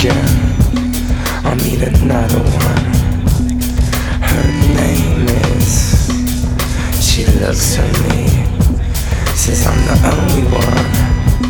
again. I'll meet another one. Her name is. She looks at me, says I'm the only one.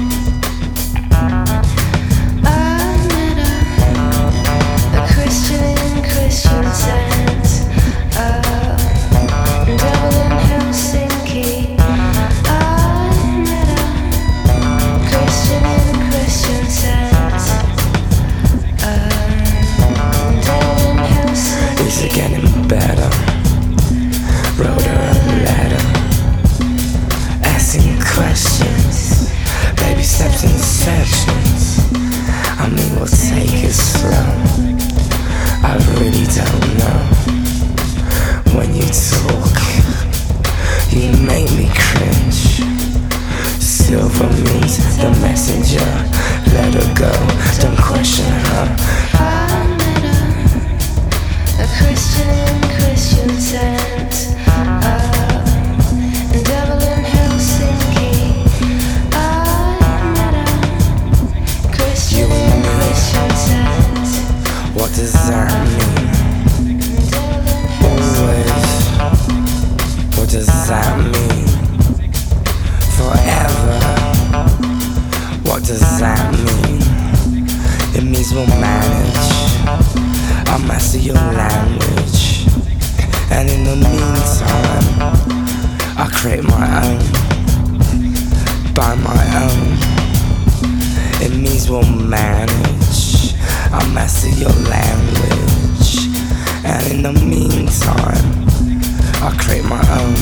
Better. Wrote her a letter, asking questions, baby steps and sections. I mean, we'll take it slow. I really don't know. When you talk, you make me cringe. Silver means the messenger. Let her go, don't question her. A Christian saint, devil in Helsinki. I met a Christian saint. What does that mean? Always. What does that mean? Forever. What does that mean? It means we'll manage. I'll master your language, and in the meantime, I'll create my own, by my own. It means we'll manage. I'll master your language, and in the meantime, I'll create my own.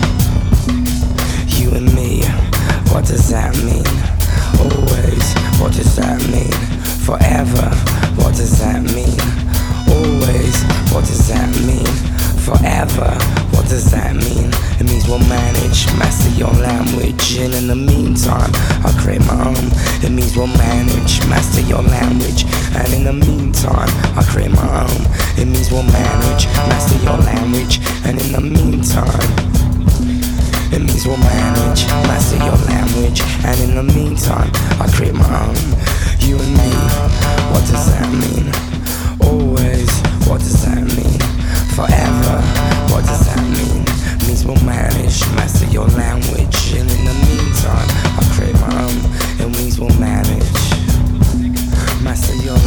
You and me, what does that mean? Always, what does that mean? Forever, what does that mean? Always, what does that mean? Forever, what does that mean? It means we'll manage, master your language, and in the meantime, I'll create my own. It means we'll manage, master your language, and in the meantime, I'll create my own. It means we'll manage, master your language, and in the meantime, it means we'll manage, master your language, and in the meantime, I'll create my own. You and me, what does that mean? Always, what does that mean? Forever, what does that mean? Means we'll manage, master your language, and in the meantime, I'll create my own. It means we'll manage, master your